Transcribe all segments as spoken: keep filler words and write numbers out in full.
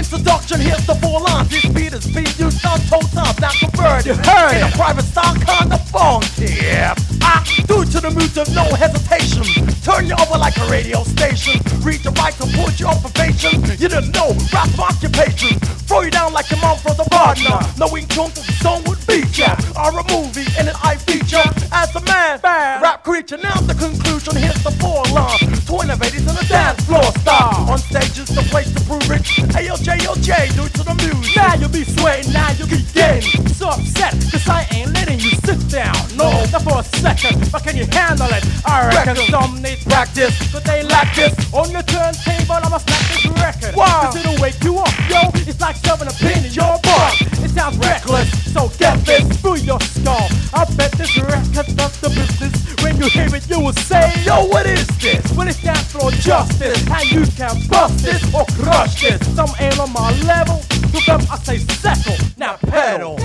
Introduction, here's the four lines. This beat is being used on toe times, now converted. You heard in it. a private style kind of funky. Yeah, I do it to the music, no hesitation. Turn you over like a radio station. Read the right to put you on probation. You didn't know, rap occupation. Throw you down like your mom from the partner. Knowing tune to the song would beat ya. Or a movie in an I feature. As a man, Bam. rap creature. Now the conclusion, here's the four line. To innovate it in the dance floor style. On stage is the place to prove it. A L J L J, do it to the music. Now you'll be sweating, now you'll be getting so upset, cause I ain't letting you sit down. No, not for a second, but can you handle it? I reckon Reckon. some need practice, but they lack this. On your turntable, I'ma snap this record. Wow. Cause it'll wake you up, yo. It's like shoving a pin in your butt. It sounds reckless, so get this through your skull. I bet this record does the business. When you hear it, you will say, Yo, what is this? well, it's dance floor justice. How you can bust this or crush this. Some ain't on my level, to them I say settle. Now pedal.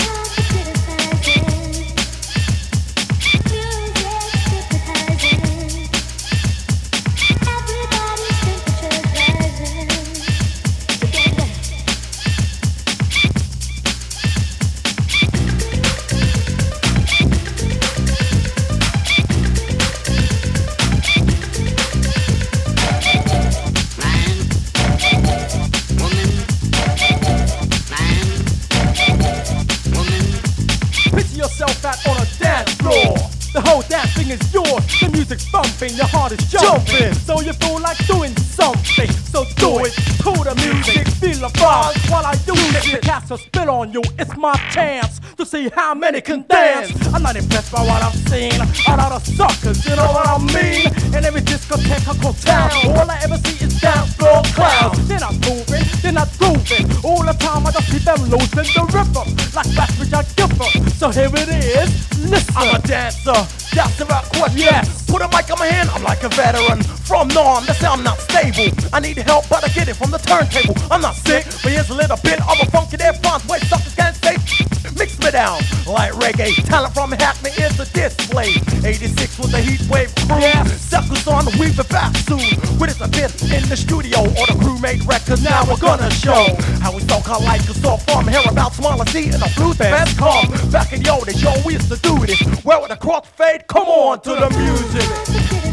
Yourself out on a dance floor. The whole dance thing is yours. The music's bumping, your heart is jumping. So you feel like doing something. So do it. To the music, feel the buzz while I use it. Cast a spit on you. It's my chance to see how many can dance. I'm not impressed by what I'm seeing. A lot of suckers, you know what I mean? In every discotheque I call town, all I ever see is dance floor clowns. They're not moving, they're not grooving. All the time I just see them losing the rhythm, like Backstreet I give them. So here it is, listen. I'm a dancer, that's the right question. Yes. Put a mic on my hand, I'm like a veteran. From Norm, they say I'm not stable. I need help, but I get it from the turntable. I'm not sick, but here's a little bit of a funky there font. Wait, suckers can't say. Mix me down like reggae. Talent from Hackney is the display. eighty-six with the heat wave crew. Yeah. Suckers on, we be back soon. With us a bit in the studio, or the crew made records. Now we're gonna show how we talk our like a soft farm. Hear about Smaller D and the blues fest come. Back in the old days, yo, we used to do this. Where with the cross fade, come on to the music.